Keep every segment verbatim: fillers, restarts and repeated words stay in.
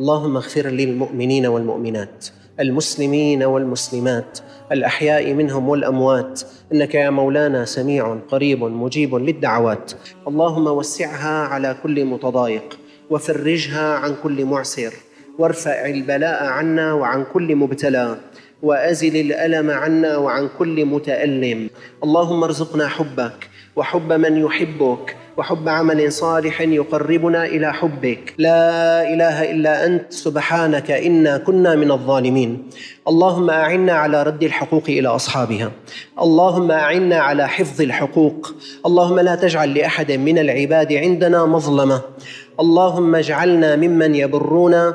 اللهم اغفر للمؤمنين والمؤمنات، المسلمين والمسلمات، الأحياء منهم والأموات، إنك يا مولانا سميع قريب مجيب للدعوات. اللهم وسعها على كل متضايق، وفرجها عن كل معسر، وارفع البلاء عنا وعن كل مبتلى، وأزل الألم عنا وعن كل متألم. اللهم ارزقنا حبك وحب من يحبك، وحب عمل صالح يقربنا إلى حبك. لا إله إلا أنت سبحانك إنا كنا من الظالمين. اللهم أعنا على رد الحقوق إلى أصحابها، اللهم أعنا على حفظ الحقوق، اللهم لا تجعل لأحد من العباد عندنا مظلمة. اللهم اجعلنا ممن يبرون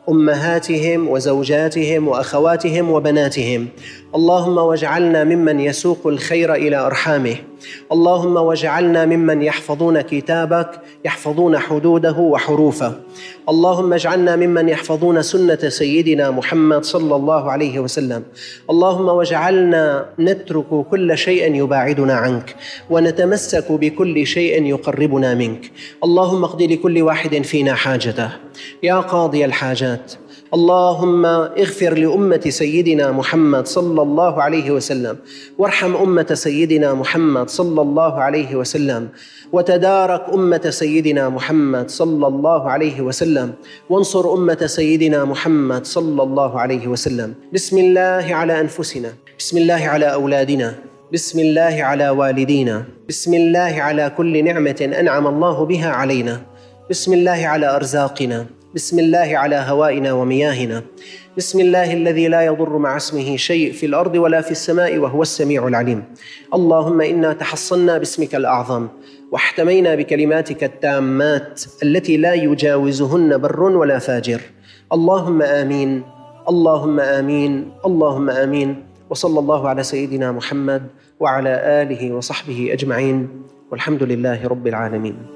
أمهاتهم وزوجاتهم وأخواتهم وبناتهم. اللهم واجعلنا ممن يسوق الخير إلى أرحامه. اللهم واجعلنا ممن يحفظون كتابك، يحفظون حدوده وحروفه. اللهم اجعلنا ممن يحفظون سنة سيدنا محمد صلى الله عليه وسلم. اللهم واجعلنا نترك كل شيء يباعدنا عنك، ونتمسك بكل شيء يقربنا منك. اللهم اقض لكل واحد فينا حاجته يا قاضي الحاجات. اللهم اغفر لأمة سيدنا محمد صلى الله عليه وسلم، وارحم أمة سيدنا محمد صلى الله عليه وسلم، وتدارك أمة سيدنا محمد صلى الله عليه وسلم، وانصر أمة سيدنا محمد صلى الله عليه وسلم. بسم الله على أنفسنا، بسم الله على أولادنا، بسم الله على والدينا، بسم الله على كل نعمة أنعم الله بها علينا، بسم الله على أرزاقنا، بسم الله على هوائنا ومياهنا، بسم الله الذي لا يضر مع اسمه شيء في الأرض ولا في السماء وهو السميع العليم. اللهم إنا تحصنا باسمك الأعظم، واحتمينا بكلماتك التامات التي لا يجاوزهن بر ولا فاجر. اللهم آمين، اللهم آمين، اللهم آمين. وصلى الله على سيدنا محمد وعلى آله وصحبه أجمعين، والحمد لله رب العالمين.